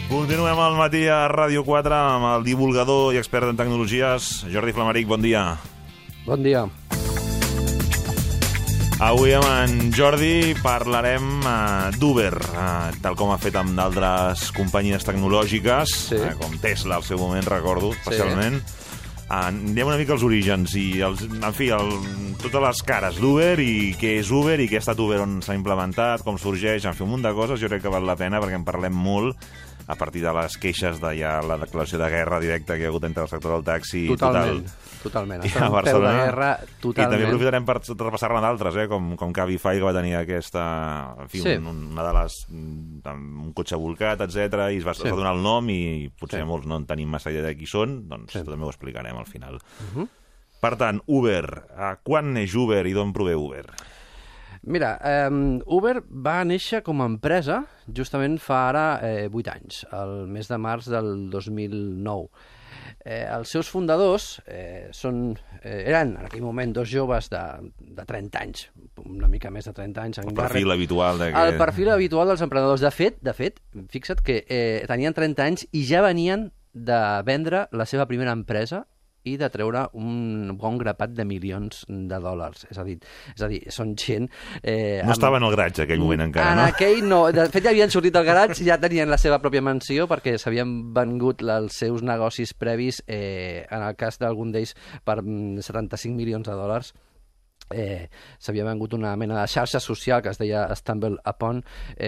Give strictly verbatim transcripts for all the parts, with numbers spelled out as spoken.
Continuem al matí a Ràdio quatre amb el divulgador i expert en tecnologies, Jordi Flamaric, bon dia. Bon dia. Avui amb en Jordi parlarem uh, d'Uber, uh, tal com ha fet amb d'altres companyies tecnològiques, sí. uh, com Tesla al seu moment, recordo, especialment. Sí. Uh, anem una mica als orígens i, els, en fi, el, totes les cares d'Uber i què és Uber i què ha estat Uber, on s'ha implementat, com sorgeix, en fi, un munt de coses. Jo crec que val la pena perquè en parlem molt a partir de les queixes de ja la declaració de guerra directa que hi ha hagut entre el sector del taxi. Totalment, total. totalment. I a Barcelona. De guerra, totalment. I també aprofitarem per repassar-ne d'altres, eh? com, com Cabify, que va tenir aquesta... En fi, sí. un, una de les... un cotxe volcat, etcètera, i es va, sí. es va donar el nom i potser sí. molts no en tenim massa idea de qui són, doncs sí. també ho explicarem al final. Uh -huh. Per tant, Uber. Quan neix Uber i d'on prové Uber? Mira, um, Uber va néixer com a empresa justament fa ara eh, vuit anys, el mes de març del dos mil nou. Eh, els seus fundadors eh, són, eh, eren en aquell moment dos joves de, de trenta anys, una mica més de trenta anys. El perfil habitual. De que... El perfil habitual dels emprenedors. De fet, de fet, fixa't que eh, tenien trenta anys i ja venien de vendre la seva primera empresa i de treure un bon grapat de milions de dòlars. És a dir, és a dir són gent... Eh, no amb... estava en el garatge aquell moment encara, en no? En aquell no. De fet, ja havien sortit del garatge, ja tenien la seva pròpia mansió perquè s'havien vengut els seus negocis previs, eh, en el cas d'algun d'ells, per setanta-cinc milions de dòlars. Eh, s'havia vengut una mena de xarxa social que es deia Stumble Upon,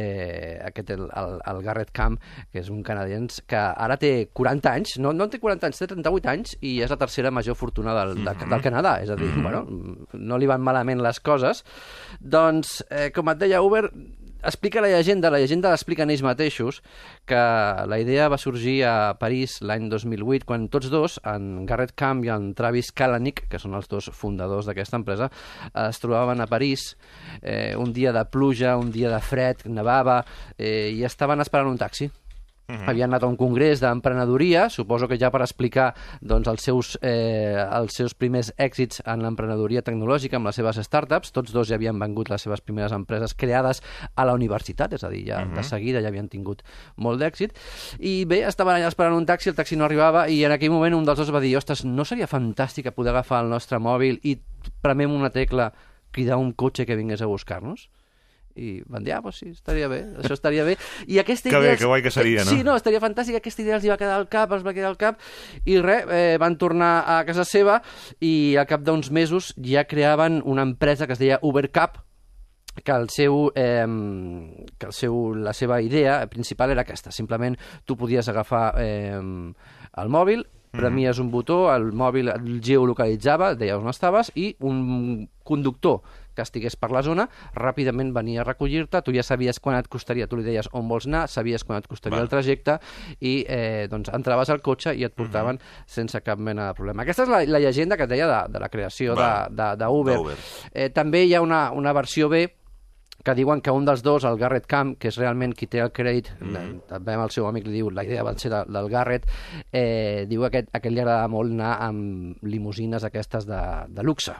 eh, aquest el, el, el Garrett Camp, que és un canadenc que ara té quaranta anys, no, no té quaranta anys, té trenta-vuit anys i és la tercera major fortuna del, de, mm-hmm. del Canadà, és a dir, mm-hmm. bueno, no li van malament les coses. Doncs, eh, com et deia, Uber explica la llegenda, la llegenda l'explica en ells mateixos, que la idea va sorgir a París l'any dos mil vuit, quan tots dos, en Garrett Camp i en Travis Kalanick, que són els dos fundadors d'aquesta empresa, es trobaven a París eh, un dia de pluja, un dia de fred, nevava, eh, i estaven esperant un taxi. Uh-huh. Havien anat a un congrés d'emprenedoria, suposo que ja per explicar doncs, els, seus, eh, els seus primers èxits en l'emprenedoria tecnològica amb les seves startups. Tots dos ja havien vengut les seves primeres empreses creades a la universitat, és a dir, ja uh-huh. de seguida ja havien tingut molt d'èxit. I bé, estaven allà esperant un taxi, el taxi no arribava i en aquell moment un dels dos va dir: ostres, no seria fantàstic poder agafar el nostre mòbil i premem una tecla, cridar un cotxe que vingués a buscar-nos? I van dir, ah, doncs sí, estaria bé, això estaria bé. I aquesta que idea... bé, que guai que seria, no? Sí, no, estaria fantàstic, aquesta idea els hi va quedar al cap, els va quedar al cap, i res, eh, van tornar a casa seva i al cap d'uns mesos ja creaven una empresa que es deia UberCab, que el seu, eh, que el seu, la seva idea principal era aquesta, simplement tu podies agafar eh, el mòbil, premies un botó, el mòbil el geolocalitzava, deia on estaves, i un conductor que estigués per la zona, ràpidament venia a recollir-te, tu ja sabies quan et costaria, tu li deies on vols anar, sabies quan et costaria Va. el trajecte, i eh, doncs entraves al cotxe i et portaven uh -huh. sense cap mena de problema. Aquesta és la, la llegenda que et deia de, de la creació d'Uber. Eh, també hi ha una, una versió B, que diuen que un dels dos, el Garrett Camp, que és realment qui té el crèdit, mm. també el seu amic li diu, la idea va ser de, del Garrett, eh, diu que aquest, aquest li agradava molt anar amb limusines aquestes de, de luxe.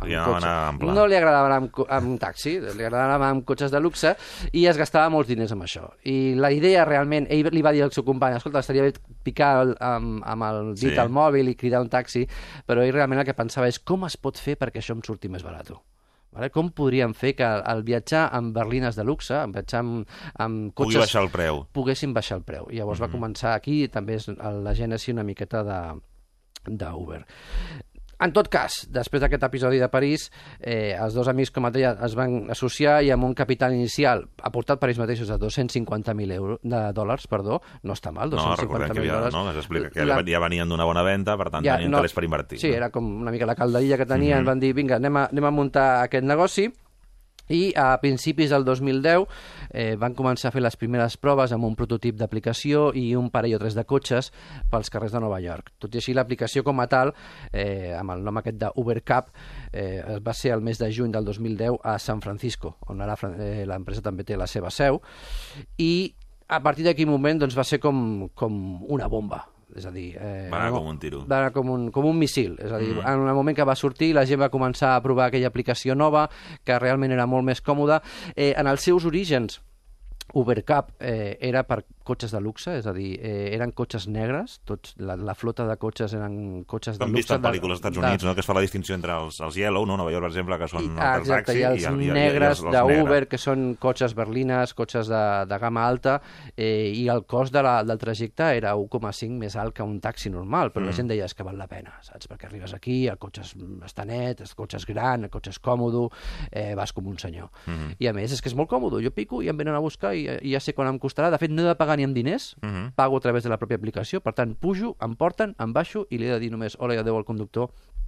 No li agradava anar amb, amb taxi, li agradava anar amb cotxes de luxe i es gastava molts diners amb això. I la idea realment, ell li va dir al seu company, escolta, estaria bé picar el, amb, amb el dit sí. al mòbil i cridar un taxi, però ell realment el que pensava és com es pot fer perquè això em surti més barat. Vale? Com podríem fer que al viatjar amb berlines de luxe, amb viatjar amb, amb cotxes... Pugui baixar el preu. Poguessin baixar el preu. I llavors mm-hmm. va començar aquí, també és la gènesi una miqueta d'Uber. En tot cas, després d'aquest episodi de París, eh, els dos amics, com et deia, es van associar i amb un capital inicial aportat per ells mateixos de dos-cents cinquanta mil euros, de dòlars, perdó, no està mal, dos-cents cinquanta mil dòlars. No, s'explica que la... ja venien d'una bona venda, per tant ja, tenien no, calés per invertir. Sí, no? Era com una mica la calderilla que tenien, mm-hmm. van dir, vinga, anem a, anem a muntar aquest negoci. I a principis del dos mil deu eh, van començar a fer les primeres proves amb un prototip d'aplicació i un parell o tres de cotxes pels carrers de Nova York. Tot i així, l'aplicació com a tal, eh, amb el nom aquest d'UberCab, eh, va ser el mes de juny del dos mil deu a San Francisco, on ara eh, l'empresa també té la seva seu, i a partir d'aquell moment doncs, va ser com, com una bomba. És a dir... Eh, va anar no, com un tiro. Va anar com un, com un missil. És a dir, mm. en el moment que va sortir, la gent va començar a provar aquella aplicació nova, que realment era molt més còmoda. Eh, en els seus orígens, UberCab eh, era per cotxes de luxe, és a dir, eh, eren cotxes negres, tots, la, la flota de cotxes eren cotxes de Com luxe. vist en pel·lícules als Estats Units, no? Que es fa la distinció entre els, els Yellow, no? Nova York, per exemple, que són I, els ah, del exacte, taxi, i els i, i, negres i els, els d'Uber, negres. que són cotxes berlines, cotxes de, de gamma alta, eh, i el cost de la, del trajecte era u coma cinc més alt que un taxi normal, però mm. la gent deia, és que val la pena, saps? Perquè arribes aquí, el cotxe està net, el cotxe és gran, el cotxe és còmode, eh, vas com un senyor. Mm. I a més, és que és molt còmode, jo pico i em venen a buscar i, i ja sé quan em costarà. De fet, no he de pagar ni amb diners, mm. pago a través de la pròpia aplicació, per tant, pujo, em porten, em baixo i li he de dir només hola i adeu al conductor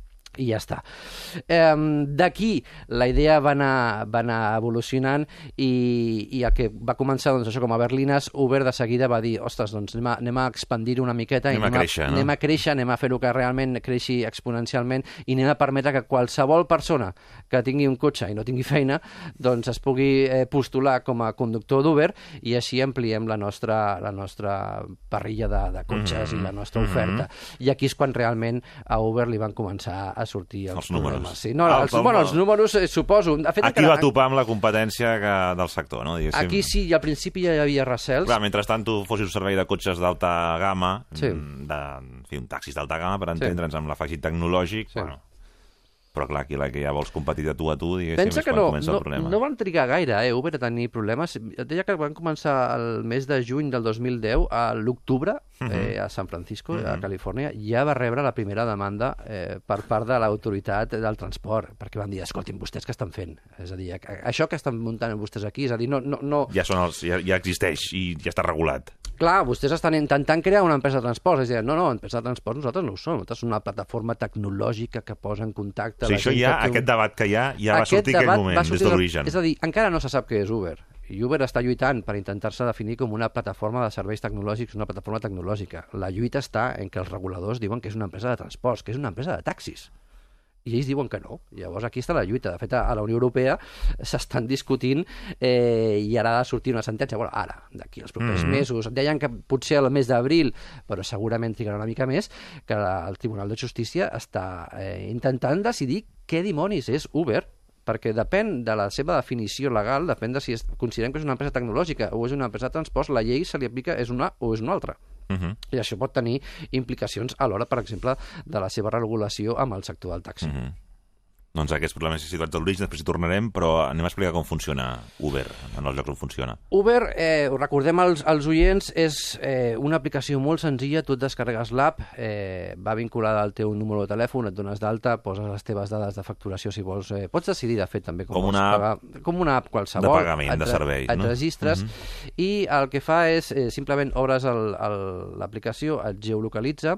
i ja està. Eh, D'aquí la idea va anar, va anar evolucionant i, i el que va començar, doncs, això com a berlines, Uber de seguida va dir, ostres, doncs anem a, anem a expandir-ho una miqueta, anem, i anem, a créixer, a, no? anem a créixer, anem a fer-ho que realment creixi exponencialment i anem a permetre que qualsevol persona que tingui un cotxe i no tingui feina, doncs es pugui eh, postular com a conductor d'Uber i així ampliem la nostra, la nostra parrilla de, de cotxes mm -hmm. i la nostra oferta. Mm -hmm. I aquí és quan realment a Uber li van començar a sortir els, els números. Sí. No, els, el, bueno, els números, eh, suposo. De fet, aquí encara, va topar amb la competència que, del sector, no? Diguéssim. Aquí sí, i al principi ja hi havia recels. Clar, mentrestant tu fossis un servei de cotxes d'alta gamma, sí. de, en fi, un taxis d'alta gamma, per entendre'ns, sí. amb l'afegit tecnològic, sí. bueno... Però clar, aquí la que ja vols competir de tu a tu, diguéssim, pensa és que quan no, comença no, el problema. no van trigar gaire, eh, Uber, a tenir problemes. Et deia que van començar el mes de juny del dos mil deu, a l'octubre, uh -huh. eh, a San Francisco, uh -huh. a Califòrnia, ja va rebre la primera demanda eh, per part de l'autoritat del transport, perquè van dir, escoltin, vostès què estan fent? És a dir, això que estan muntant vostès aquí, és a dir, no... no, no... Ja, són els, ja, ja existeix i ja està regulat. Clar, vostès estan intentant crear una empresa de transport. És a dir, no, no, empresa de transport nosaltres no ho som. Nosaltres som una plataforma tecnològica que posa en contacte... O sigui, la això gent ja, que... aquest debat que hi ha, ja va sortir aquell moment, des de l'origen. És a dir, encara no se sap què és Uber. I Uber està lluitant per intentar-se definir com una plataforma de serveis tecnològics, una plataforma tecnològica. La lluita està en que els reguladors diuen que és una empresa de transports, que és una empresa de taxis. I ells diuen que no. Llavors aquí està la lluita. De fet, a la Unió Europea s'estan discutint eh, i ara ha de sortir una sentència. Bueno, ara, d'aquí als propers mm -hmm. mesos. Deien que potser el mes d'abril, però segurament trigarà una mica més, que el Tribunal de Justícia està eh, intentant decidir què dimonis és Uber, perquè depèn de la seva definició legal, depèn de si es, considerem que és una empresa tecnològica o és una empresa de transports, la llei se li aplica és una o és una altra. Uh -huh. I això pot tenir implicacions a l'hora, per exemple, de la seva regulació amb el sector del taxi. Uh -huh. Doncs aquests problemes situats a l'origen, després hi tornarem, però anem a explicar com funciona Uber, en els llocs on funciona. Uber, eh, ho recordem als, als oients, és eh, una aplicació molt senzilla, tu et descarregues l'app, eh, va vinculada al teu número de telèfon, et dones d'alta, poses les teves dades de facturació si vols, eh, pots decidir, de fet, també com, com vols una pagar. App com una app qualsevol. De pagament, et, de serveis, et no? Et registres, uh -huh. i el que fa és, eh, simplement obres l'aplicació, et geolocalitza,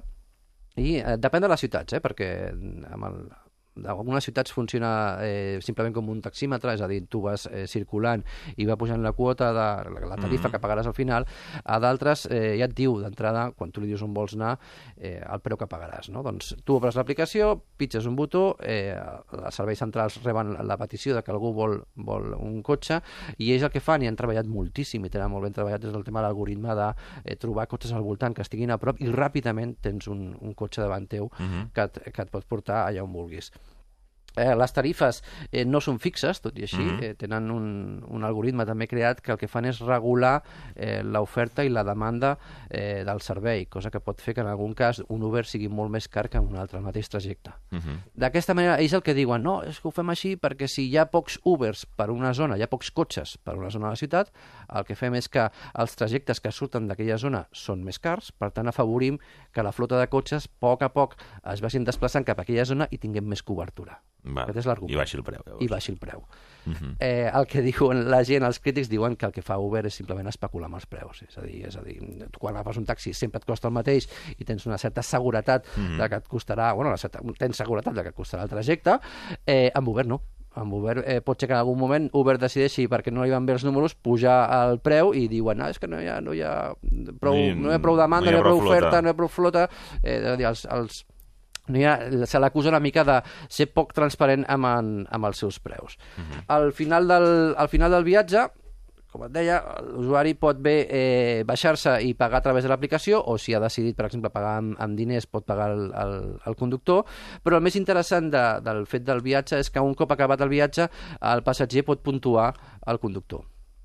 i eh, depèn de les ciutats, eh, perquè amb el... en algunes ciutats funciona eh, simplement com un taxímetre, és a dir, tu vas eh, circulant i va pujant la quota de la tarifa mm. que pagaràs al final. A d'altres eh, ja et diu d'entrada, quan tu li dius on vols anar, eh, el preu que pagaràs, no? Doncs tu obres l'aplicació, pitges un botó, eh, els serveis centrals reben la petició de que algú vol, vol un cotxe, i ells el que fan, i han treballat moltíssim i tenen molt ben treballat des del tema de l'algoritme de eh, trobar cotxes al voltant que estiguin a prop, i ràpidament tens un, un cotxe davant teu mm -hmm. que, et, que et pot portar allà on vulguis. Eh, les tarifes eh, no són fixes, tot i així, mm -hmm. eh, tenen un, un algoritme també creat que el que fan és regular eh, l'oferta i la demanda eh, del servei, cosa que pot fer que en algun cas un Uber sigui molt més car que un altre, el mateix trajecte. Mm -hmm. D'aquesta manera, ells el que diuen, no, és que ho fem així perquè si hi ha pocs Ubers per una zona, hi ha pocs cotxes per una zona de la ciutat, el que fem és que els trajectes que surten d'aquella zona són més cars, per tant afavorim que la flota de cotxes a poc a poc es vagin desplaçant cap a aquella zona i tinguem més cobertura. Va, Aquest és l'argument. I baixi el preu. Llavors. I baixi el preu. Uh -huh. eh, el que diuen la gent, els crítics, diuen que el que fa Uber és simplement especular amb els preus. És a dir, és a dir, quan agafes un taxi sempre et costa el mateix i tens una certa seguretat uh -huh. de que et costarà, bueno, la certa, tens seguretat de que et costarà el trajecte, eh, amb Uber no. Amb Uber eh, pot ser que en algun moment Uber decideixi, perquè no li van bé els números, pujar el preu i diuen, ah, és que no hi ha, no hi ha, prou, no hi ha, no hi ha prou demanda, no hi ha, no hi ha prou oferta, no hi ha prou flota. Eh, és a dir, els... els No ha, se l'acusa una mica de ser poc transparent amb, en, amb els seus preus. Uh-huh. al, final del, al final del viatge, com et deia, l'usuari pot bé eh, baixar-se i pagar a través de l'aplicació, o si ha decidit, per exemple, pagar amb, amb diners, pot pagar el, el, el conductor, però el més interessant de, del fet del viatge és que un cop acabat el viatge, el passatger pot puntuar el conductor.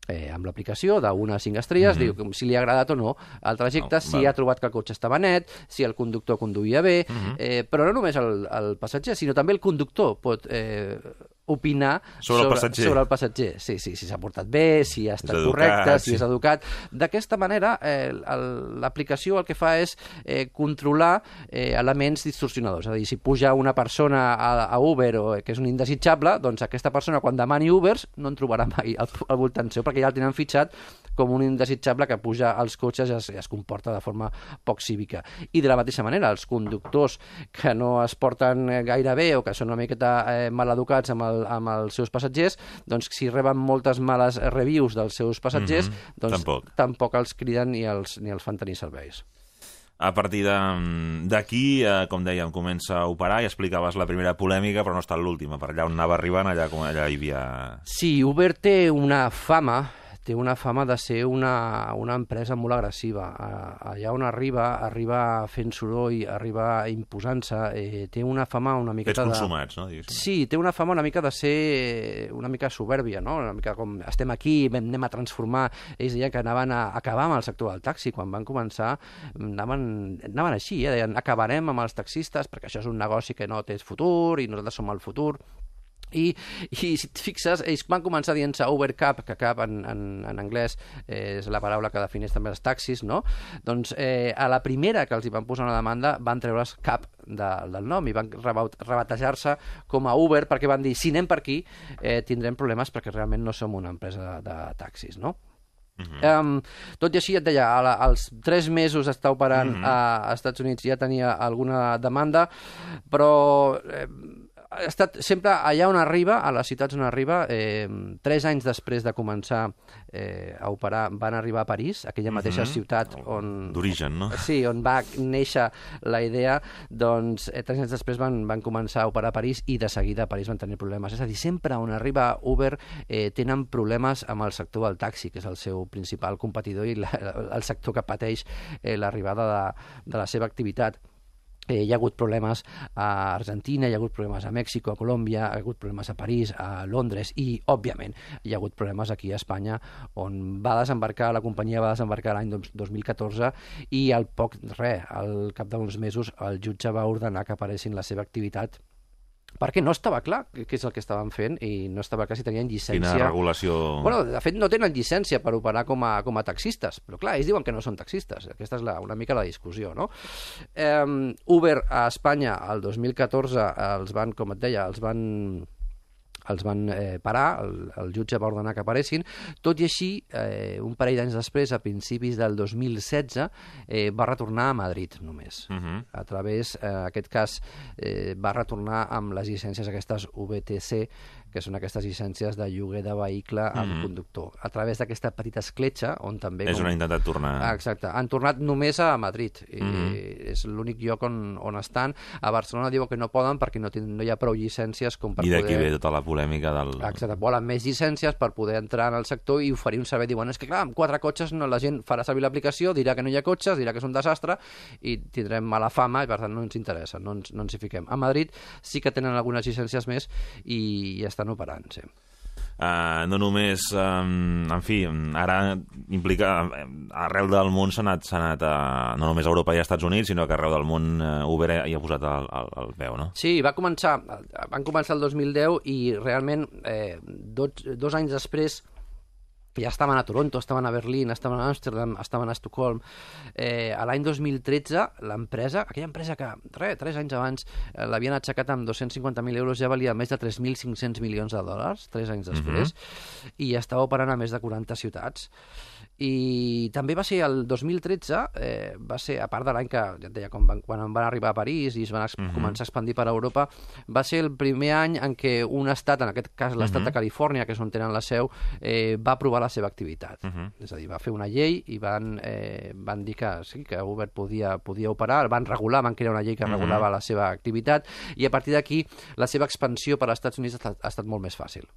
eh, amb l'aplicació d'una a cinc estrelles, mm-hmm. diu si li ha agradat o no el trajecte, oh, si ha trobat que el cotxe estava net, si el conductor conduïa bé, mm-hmm. eh, però no només el, el passatger, sinó també el conductor pot eh, opinar sobre, sobre, el passatger. sobre el passatger. Sí, sí, si s'ha portat bé, si ha estat correcte, si és educat. D'aquesta manera, eh, l'aplicació el que fa és eh, controlar eh, elements distorsionadors. És a dir, si puja una persona a, a Uber o que és un indesitjable, doncs aquesta persona quan demani Ubers no en trobarà mai al, al voltant seu, perquè ja el tenen fitxat com un indesitjable que puja als cotxes i es, es comporta de forma poc cívica. I de la mateixa manera, els conductors que no es porten gaire bé o que són una miqueta eh, maleducats amb, el, amb els seus passatgers, doncs si reben moltes males reviews dels seus passatgers, mm-hmm. doncs tampoc. tampoc els criden ni els, ni els fan tenir serveis. A partir d'aquí, eh, com dèiem, comença a operar i explicaves la primera polèmica, però no ha estat l'última. Per allà on anava arribant, allà, allà hi havia... Sí, Uber té una fama... té una fama de ser una, una empresa molt agressiva. Allà on arriba, arriba fent soroll, arriba imposant-se, eh, té una fama una miqueta de... Fets consumats, no? Diguéssim. Sí, té una fama una mica de ser una mica soberbia, no? Una mica com estem aquí, anem a transformar. Ells deien que anaven a acabar amb el sector del taxi. Quan van començar, anaven, anaven així, eh? Deien, acabarem amb els taxistes perquè això és un negoci que no té futur i nosaltres som el futur. I, i si et fixes, ells van començar dient-se Ubercab, que cap en, en, en anglès eh, és la paraula que defineix també els taxis, no? Doncs eh, a la primera que els hi van posar una demanda van treure's cap de, del nom i van rebatejar-se com a Uber perquè van dir, si anem per aquí eh, tindrem problemes perquè realment no som una empresa de, de taxis, no? Uh-huh. Um, tot i així, et deia, a la, als tres mesos està operant uh-huh. a, a Estats Units ja tenia alguna demanda, però... Eh, ha estat sempre allà on arriba, a les ciutats on arriba, eh, tres anys després de començar eh, a operar, van arribar a París, aquella mateixa uh-huh. ciutat on... D'origen, no? Sí, on va néixer la idea, doncs eh, tres anys després van, van començar a operar a París i de seguida a París van tenir problemes. És a dir, sempre on arriba Uber eh, tenen problemes amb el sector del taxi, que és el seu principal competidor i la, el sector que pateix eh, l'arribada de, de la seva activitat. Eh, hi ha hagut problemes a Argentina, hi ha hagut problemes a Mèxic, a Colòmbia, hi ha hagut problemes a París, a Londres i, òbviament, hi ha hagut problemes aquí a Espanya, on va desembarcar, la companyia va desembarcar l'any dos mil catorze i al poc, res, al cap d'uns mesos el jutge va ordenar que aparessin la seva activitat perquè no estava clar què és el que estaven fent i no estava clar si tenien llicència... Quina regulació... Bueno, de fet, no tenen llicència per operar com a, com a taxistes, però clar, ells diuen que no són taxistes. Aquesta és la, una mica la discussió, no? Eh, Uber a Espanya, el dos mil catorze, els van, com et deia, els van... els van eh, parar, el, el jutge va ordenar que aparessin, tot i així, eh, un parell d'anys després, a principis del dos mil setze, eh, va retornar a Madrid només. Uh-huh. A través, eh, en aquest cas, eh, va retornar amb les llicències aquestes V T C, que són aquestes llicències de lloguer de vehicle amb mm. conductor. A través d'aquesta petita escletxa, on també... És on han intentat tornar. Ah, exacte. Han tornat només a Madrid. I mm. és l'únic lloc on, on estan. A Barcelona diuen que no poden perquè no, no hi ha prou llicències com per I poder... I d'aquí ve tota la polèmica del... Exacte. Volen més llicències per poder entrar en el sector i oferir un servei. Diuen, és que clar, amb quatre cotxes no, la gent farà servir l'aplicació, dirà que no hi ha cotxes, dirà que és un desastre i tindrem mala fama i per tant no ens interessa, no ens, no ens hi fiquem. A Madrid sí que tenen algunes llicències més i ja estan operant, sí. Uh, no només, um, en fi, ara implica, arreu del món s'ha anat, s'ha anat a, no només a Europa i als Estats Units, sinó que arreu del món uh, Uber hi ha posat el, el, el peu, no? Sí, va començar, van començar el dos mil deu i realment eh, dos, dos anys després ja estaven a Toronto, estaven a Berlín, estaven a Amsterdam, estaven a Estocolm. Eh, a l'any dos mil tretze, l'empresa, aquella empresa que, re, tres anys abans, eh, l'havien aixecat amb dos-cents cinquanta mil euros, ja valia més de tres mil cinc-cents milions de dòlars, tres anys després, uh-huh. i estava operant a més de quaranta ciutats. I també va ser el dos mil tretze, eh, va ser, a part de l'any que, ja et deia, quan van, quan van arribar a París i es van uh-huh. començar a expandir per Europa, va ser el primer any en què un estat, en aquest cas l'estat uh-huh. de Califòrnia, que és on tenen la seu, eh, va aprovar la seva activitat. Uh-huh. És a dir, va fer una llei i van, eh, van dir que sí, que Uber podia, podia operar, van regular, van crear una llei que uh-huh. regulava la seva activitat i a partir d'aquí la seva expansió per als Estats Units ha estat, ha estat molt més fàcil.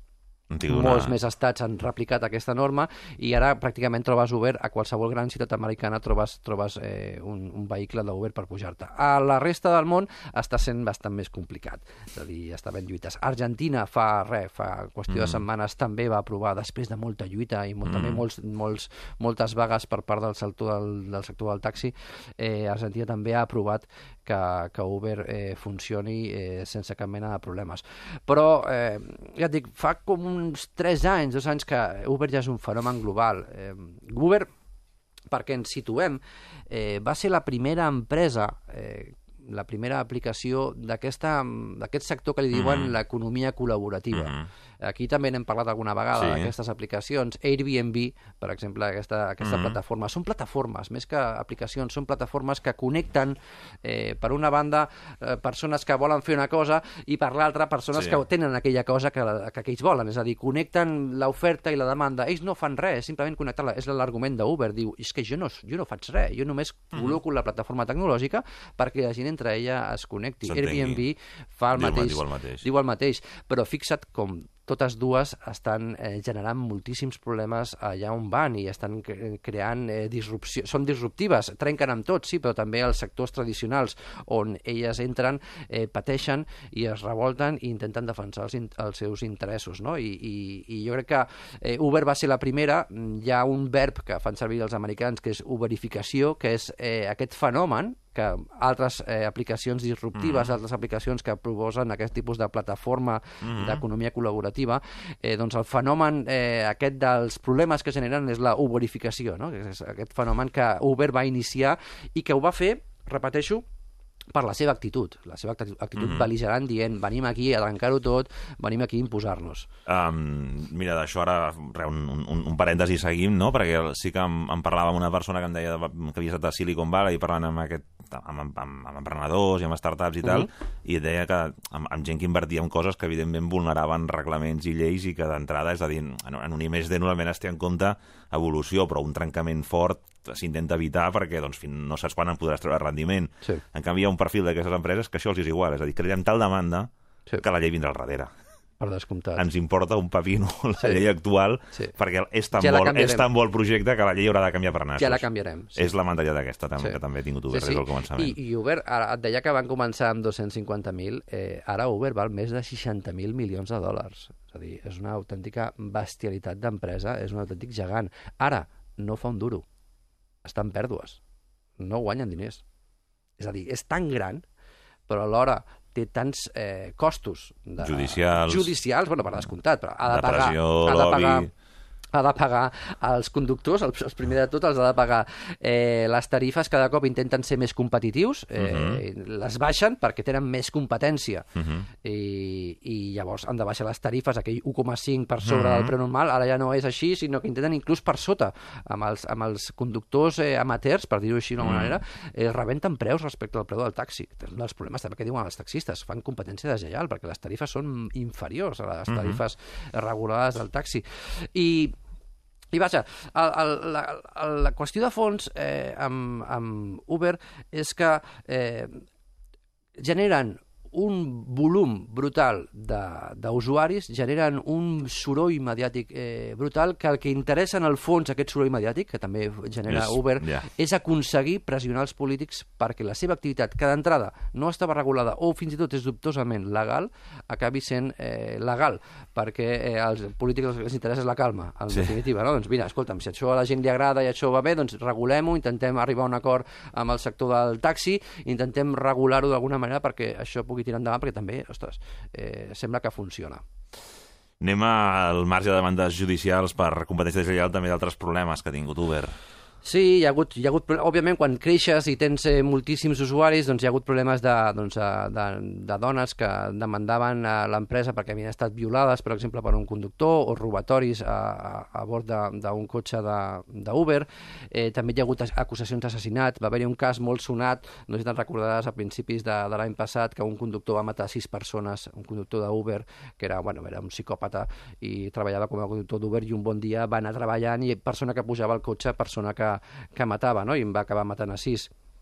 molts més estats han replicat aquesta norma i ara pràcticament trobes Uber a qualsevol gran ciutat americana, trobes, trobes eh, un, un vehicle d'Uber per pujar-te. A la resta del món està sent bastant més complicat, és a dir, està ben lluites. Argentina fa res, fa qüestió mm. de setmanes també va aprovar, després de molta lluita i molt, mm. també molts, molts, moltes vagues per part del sector del, del, sector del taxi, eh, Argentina també ha aprovat que, que Uber eh, funcioni eh, sense cap mena de problemes. Però, eh, ja et dic, fa com uns tres anys, dos anys que Uber ja és un fenomen global. Eh, Uber, perquè ens situem, eh, va ser la primera empresa, eh, la primera aplicació d'aquest sector que li diuen mm. l'economia col·laborativa. Mm. Aquí també n'hem parlat alguna vegada, sí. d'aquestes aplicacions. Airbnb, per exemple, aquesta, aquesta mm. plataforma. Són plataformes, més que aplicacions, són plataformes que connecten, eh, per una banda, eh, persones que volen fer una cosa i per l'altra, persones sí. que tenen aquella cosa que, que, que ells volen. És a dir, connecten l'oferta i la demanda. Ells no fan res, simplement connectar-la. És l'argument d'Uber. Diu, és que jo no, jo no faig res, jo només mm. col·loco la plataforma tecnològica perquè la gent entre ella es connecti. Airbnb fa el diu, mateix, diu el mateix. Diu el mateix. Però fixa't com totes dues estan eh, generant moltíssims problemes allà on van i estan cre creant eh, disrupció. Són disruptives, trenquen amb tot, sí, però també els sectors tradicionals on elles entren, eh, pateixen i es revolten i intenten defensar els, in els seus interessos, no? I, i, i jo crec que eh, Uber va ser la primera. Hi ha un verb que fan servir els americans que és uberificació, que és eh, aquest fenomen que altres eh, aplicacions disruptives, mm. altres aplicacions que proposen aquest tipus de plataforma mm. d'economia col·laborativa, eh, doncs el fenomen eh, aquest dels problemes que generen és la uberificació, no? És aquest fenomen que Uber va iniciar i que ho va fer, repeteixo, per la seva actitud, la seva actitud mm-hmm. bel·ligerant, dient, venim aquí a trencar-ho tot, venim aquí a imposar-nos. Um, mira, d'això ara, un, un, un parèntesi seguim, no? Perquè sí que em, em parlava amb una persona que em deia que havia estat a Silicon Valley parlant amb, aquest, amb, amb, amb emprenedors i amb startups i tal, mm-hmm. i deia que amb, amb gent que invertia en coses que evidentment vulneraven reglaments i lleis i que d'entrada, és a dir, en, en un I més D normalment es té en compte evolució, però un trencament fort s'intenta evitar perquè doncs, no saps quan en podràs treure rendiment. Sí. En canvi, hi ha un perfil d'aquestes empreses que això els és igual, és a dir, creen tal demanda sí. que la llei vindrà al darrere. Per descomptat. Ens importa un pepino la sí. llei actual sí. perquè és tan, ja bo, és tan bo el projecte que la llei haurà de canviar per nassos. Ja la canviarem. Sí. És la mentalitat aquesta també, sí. que també he tingut Uber sí, sí. des del començament. I, I Uber, ara, et deia que van començar amb dos-cents cinquanta mil, eh, ara Uber val més de seixanta mil milions de dòlars. És a dir, és una autèntica bestialitat d'empresa, és un autèntic gegant. Ara, no fa un duro. Està en pèrdues. No guanyen diners. És a dir, és tan gran, però alhora té tants eh, costos de... judicials, judicials, bueno, per descomptat, però ha de, de pagar, pressió, ha de pagar lobby... ha de pagar els conductors, els, els primer de tot els ha de pagar eh, les tarifes, cada cop intenten ser més competitius, eh, uh-huh. les baixen perquè tenen més competència uh-huh. I, i llavors han de baixar les tarifes, aquell u coma cinc per sobre uh-huh. del preu normal, ara ja no és així, sinó que intenten inclús per sota, amb els, amb els conductors eh, amateurs, per dir-ho així d'una uh-huh. manera, eh, rebenten preus respecte al preu del taxi. Un dels problemes també que diuen els taxistes, fan competència deslleial, perquè les tarifes són inferiors a les tarifes uh-huh. regulades del taxi. I I vaja, el, el, la, la qüestió de fons eh, amb, amb Uber és que eh, generen un volum brutal d'usuaris, generen un soroll mediàtic eh, brutal, que el que interessa en el fons aquest soroll mediàtic, que també genera yes, Uber, yeah. és aconseguir pressionar els polítics perquè la seva activitat, que d'entrada no estava regulada o fins i tot és dubtosament legal, acabi sent eh, legal, perquè eh, als polítics els interessa la calma, en sí. definitiva, no? Doncs mira, escolta'm, si això a la gent li agrada i això va bé, doncs regulem-ho, intentem arribar a un acord amb el sector del taxi, intentem regular-ho d'alguna manera perquè això pugui tirar endavant, perquè també, ostres, eh, sembla que funciona. Anem al marge de demandes judicials per competència deslleial també d'altres problemes que ha tingut Uber. Sí, hi ha hagut, hi ha hagut, òbviament, quan creixes i tens eh, moltíssims usuaris, doncs hi ha hagut problemes de, doncs, de, de dones que demandaven a l'empresa perquè havien estat violades, per exemple, per un conductor, o robatoris a, a, a bord d'un cotxe d'Uber. Eh, també hi ha hagut acusacions d'assassinat. Va haver-hi un cas molt sonat, no sé si te'n recordaràs, a principis de, de l'any passat, que un conductor va matar sis persones, un conductor d'Uber, que era, bueno, era un psicòpata i treballava com a conductor d'Uber, i un bon dia va anar treballant i persona que pujava al cotxe, persona que que matava, no? I em va acabar matant a sis.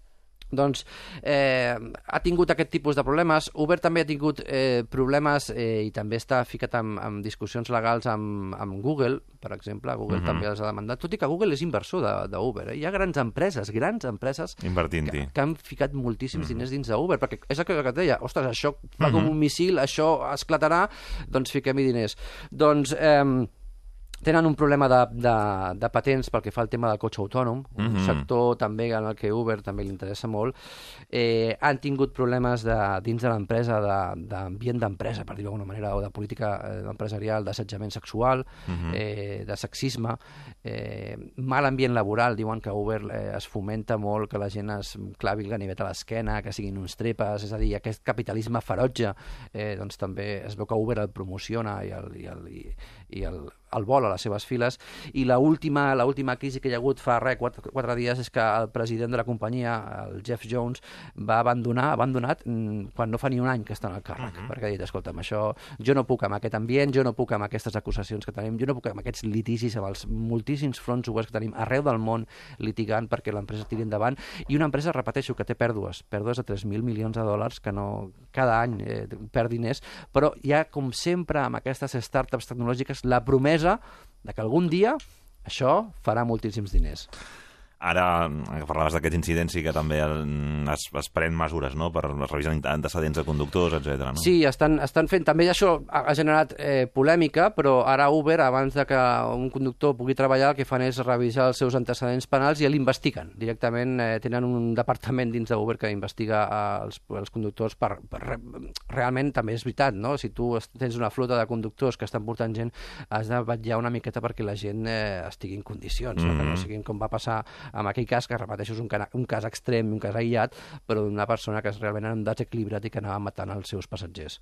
Doncs eh, ha tingut aquest tipus de problemes. Uber també ha tingut eh, problemes eh, i també està ficat en, en discussions legals amb, amb Google, per exemple. Google uh-huh. també els ha demandat, tot i que Google és inversor d'Uber. Eh? Hi ha grans empreses, grans empreses que, que han ficat moltíssims uh-huh. diners dins d'Uber, perquè és el que et deia, ostres, això va uh-huh. com un missil, això esclatarà, doncs fiquem-hi diners. Doncs... Eh, tenen un problema de, de, de patents pel que fa al tema del cotxe autònom, un mm-hmm. sector també en el que Uber també li interessa molt. Eh, han tingut problemes de, dins de l'empresa, d'ambient de, d'empresa, per dir-ho d'alguna manera, o de política eh, empresarial, d'assetjament sexual, mm-hmm. eh, de sexisme, eh, mal ambient laboral. Diuen que Uber eh, es fomenta molt que la gent es clavi el ganivet a l'esquena, que siguin uns trepes, és a dir, aquest capitalisme ferotge, eh, doncs també es veu que Uber el promociona i el, i el, i, i el el vol a les seves files, i l'última l'última crisi que hi ha hagut fa res, quatre, quatre dies, és que el president de la companyia, el Jeff Jones, va abandonar, abandonat quan no fa ni un any que està en el càrrec, uh-huh. perquè ha dit, escolta'm, això, jo no puc amb aquest ambient, jo no puc amb aquestes acusacions que tenim, jo no puc amb aquests litigis, amb els moltíssims fronts oberts que tenim arreu del món litigant perquè l'empresa tiri endavant, i una empresa, repeteixo, que té pèrdues, pèrdues de tres mil milions de dòlars, que no, cada any eh, perd diners, però hi ha, com sempre, amb aquestes startups tecnològiques, la promesa de que algun dia això farà moltíssims diners. Ara, que parlaves d'aquests incidents, sí que també es, es prenen mesures, no?, per revisar antecedents de conductors, etcètera. No? Sí, estan, estan fent... També això ha generat eh, polèmica, però ara Uber, abans de que un conductor pugui treballar, el que fan és revisar els seus antecedents penals i l'investiguen. Directament eh, tenen un departament dins d'Uber que investiga els, els conductors per, per... Realment també és veritat, no? Si tu tens una flota de conductors que estan portant gent, has de vetllar una miqueta perquè la gent eh, estigui en condicions, mm-hmm. no? Que no siguin com va passar en aquell cas, que repeteixo, és un, cana, un cas extrem, un cas aïllat, però d'una persona que és realment en un desequilibrat i que anava matant els seus passatgers.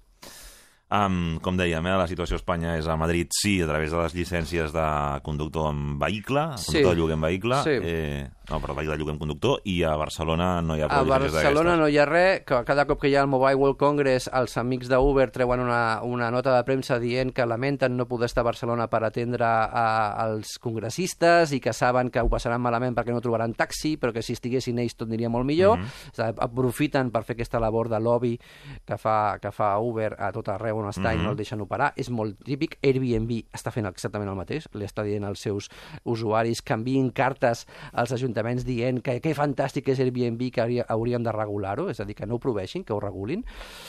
Um, com dèiem, eh, la situació a Espanya és a Madrid, sí, a través de les llicències de conductor en vehicle, conductor sí. de lloguer en vehicle, sí. eh, no, però vehicle de lloguer en conductor, i a Barcelona no hi ha prou llicències d'aquestes. A Barcelona no hi ha res, que cada cop que hi ha el Mobile World Congress, els amics d'Uber treuen una, una nota de premsa dient que lamenten no poder estar a Barcelona per atendre a, als congressistes i que saben que ho passaran malament perquè no trobaran taxi, però que si estiguessin ells tot aniria molt millor. Mm-hmm. O sigui, aprofiten per fer aquesta labor de lobby que fa, que fa Uber a tot arreu on està mm-hmm. i no el deixen operar. És molt típic. Airbnb està fent exactament el mateix. Li està dient als seus usuaris que enviïn cartes als ajuntaments dient que que fantàstic és Airbnb, que hauria, hauríem de regular-ho, és a dir, que no ho proveeixin, que ho regulin.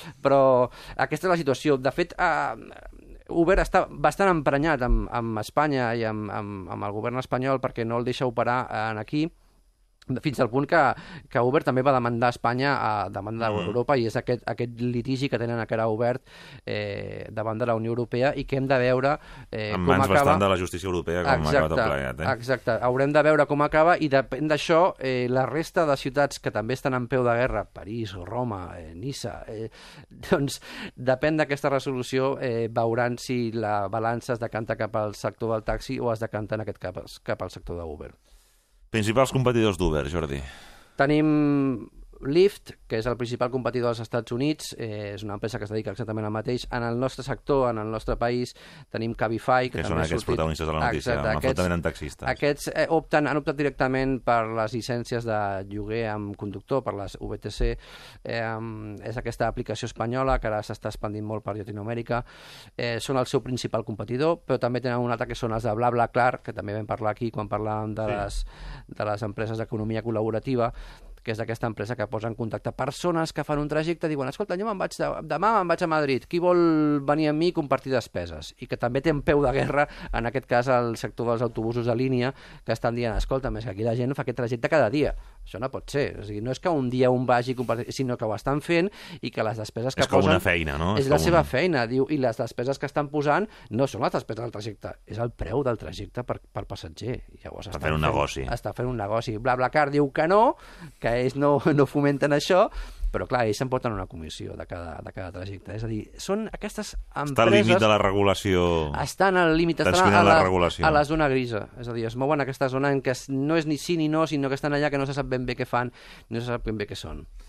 Però aquesta és la situació. De fet, eh, Uber està bastant emprenyat amb, amb Espanya i amb, amb, amb el govern espanyol perquè no el deixa operar en aquí, fins al punt que, que Uber també va demandar Espanya a demanda d'Europa mm. i és aquest, aquest litigi que tenen encara obert eh, davant de la Unió Europea i que hem de veure eh, en com acaba... En mans bastant de la justícia europea, com exacte, ha acabat el plegat. Eh? Exacte, haurem de veure com acaba i depèn d'això, eh, la resta de ciutats que també estan en peu de guerra, París, Roma, eh, Niça, eh, doncs depèn d'aquesta resolució, eh, veuran si la balança es decanta cap al sector del taxi o es decanta en aquest cap, cap al sector d'Uber. Principals competidors d'Uber, Jordi. Tenim Lyft, que és el principal competidor dels Estats Units, eh, és una empresa que es dedica exactament al mateix. En el nostre sector, en el nostre país, tenim Cabify, que, que també són aquests sortit... protagonistes de la notícia, exacte, amb aquests, eren taxistes. Aquests eh, opten, han optat directament per les llicències de lloguer amb conductor, per les V T C. Eh, és aquesta aplicació espanyola que ara s'està expandint molt per Llatinoamèrica. Eh, són el seu principal competidor, però també tenen un altre que són els de BlaBlaCar, que també vam parlar aquí quan parlàvem de, sí. les, de les empreses d'economia col·laborativa, que és aquesta empresa que posa en contacte persones que fan un trajecte, diuen, escolta, jo me'n vaig de, demà me'n vaig a Madrid, qui vol venir amb mi i compartir despeses? I que també té en peu de guerra, en aquest cas, el sector dels autobusos de línia, que estan dient, escolta, més que aquí la gent fa aquest trajecte cada dia. Això no pot ser. O sigui, no és que un dia un vagi a compartir, sinó que ho estan fent i que les despeses que és posen... És com una feina, no? És, és la seva una... feina, diu, i les despeses que estan posant no són les despeses del trajecte, és el preu del trajecte per, per passatger. Llavors, està fent un negoci. Està fent un negoci. BlaBlaCar diu que no, que ells no, no fomenten això, però clar, ells s'emporten una comissió de cada, de cada trajecte. És a dir, són aquestes empreses... Està al límit de la regulació... Estan al límit, estan a la, a la zona grisa. És a dir, es mouen en aquesta zona en què no és ni sí ni no, sinó que estan allà que no se sap ben bé què fan, no se sap ben bé què són.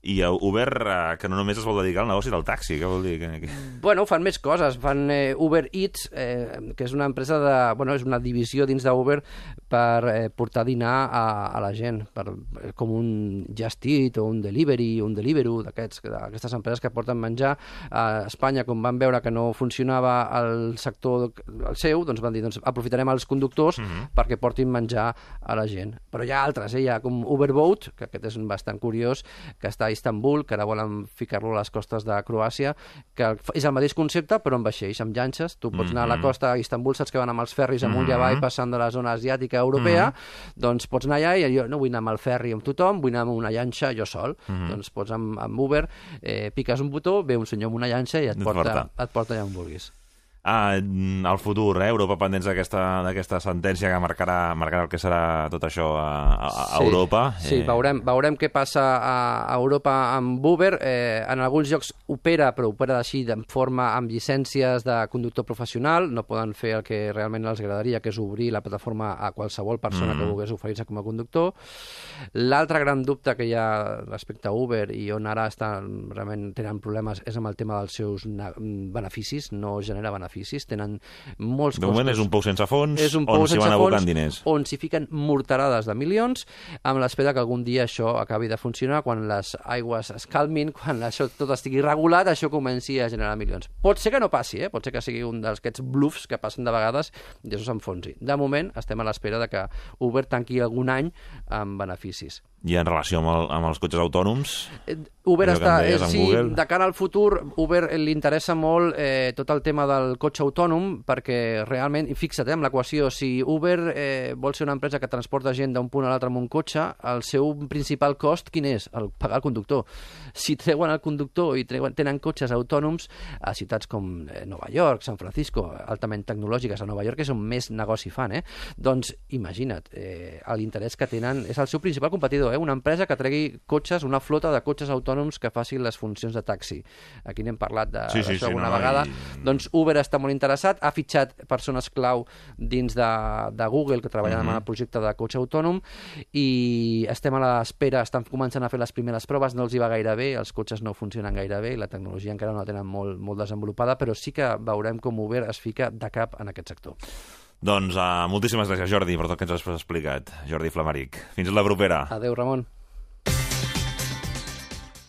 I Uber, eh, que no només es vol dedicar al negoci del taxi, què vol dir? Que, que... Bueno, fan més coses. Fan eh, Uber Eats, eh, que és una empresa de... Bueno, és una divisió dins d'Uber per eh, portar dinar a, a la gent, per, eh, com un Just Eat o un Delivery, un Deliveroo, d'aquests, d'aquestes empreses que porten menjar. A Espanya, com van veure que no funcionava el sector el seu, doncs van dir, doncs aprofitarem els conductors mm-hmm. perquè portin menjar a la gent. Però hi ha altres, eh? Hi ha com Uberboat, que aquest és bastant curiós, que està a Istanbul, que ara volen ficar-lo a les costes de Croàcia, que és el mateix concepte, però amb vaixells, amb llanxes. Tu pots anar a la costa a Istanbul, saps que van amb els ferris amunt i avall, passant de la zona asiàtica a europea, doncs pots anar allà i jo no vull anar amb el ferri amb tothom, vull anar amb una llanxa jo sol. Doncs pots amb, amb Uber, eh, piques un botó, ve un senyor amb una llanxa i et porta, et porta allà on vulguis. Ah, al futur, eh? Europa pendents d'aquesta sentència que marcarà, marcarà el que serà tot això a, a, a sí, Europa. Sí, eh... veurem, veurem què passa a, a Europa amb Uber. Eh, en alguns llocs opera, però opera així de forma amb llicències de conductor professional. No poden fer el que realment els agradaria, que és obrir la plataforma a qualsevol persona mm. que volgués oferir-se com a conductor. L'altre gran dubte que hi ha respecte a Uber i on ara estan, realment tenen problemes és amb el tema dels seus beneficis. No genera beneficis. Tenen molts costos. De moment és un pou sense fons, un on s'hi van abocant diners. On s'hi fiquen morterades de milions, amb l'espera que algun dia això acabi de funcionar, quan les aigües es calmin, quan això tot estigui regulat, això comenci a generar milions. Pot ser que no passi, eh? Pot ser que sigui un d'aquests bluffs que passen de vegades i això s'enfonsi. De moment estem a l'espera de que Uber tanqui algun any amb beneficis. I en relació amb, el, amb els cotxes autònoms? Uber està... Eh, sí, de cara al futur, Uber li interessa molt eh, tot el tema del cotxe autònom, perquè realment, i fixa't, eh, amb l'equació, si Uber eh, vol ser una empresa que transporta gent d'un punt a l'altre amb un cotxe, el seu principal cost, quin és? El pagar el conductor. Si treuen el conductor i treuen, tenen cotxes autònoms a ciutats com eh, Nova York, San Francisco, altament tecnològiques a Nova York, que és on més negoci fan, eh? Doncs imagina't, eh, l'interès que tenen és el seu principal competidor, eh? Una empresa que tregui cotxes, una flota de cotxes autònoms que facin les funcions de taxi. Aquí n'hem parlat d'això sí, sí, sí, alguna no, vegada. I... Doncs Uber està molt interessat, ha fitxat persones clau dins de, de Google que treballen mm-hmm. en el projecte de cotxe autònom i estem a l'espera, estan començant a fer les primeres proves, no els hi va gaire bé, els cotxes no funcionen gaire bé, la tecnologia encara no la tenen molt, molt desenvolupada, però sí que veurem com Uber es fica de cap en aquest sector. Doncs uh, moltíssimes gràcies, Jordi, per tot el que ens has explicat. Jordi Flamaric. Fins la propera. Adéu, Ramon.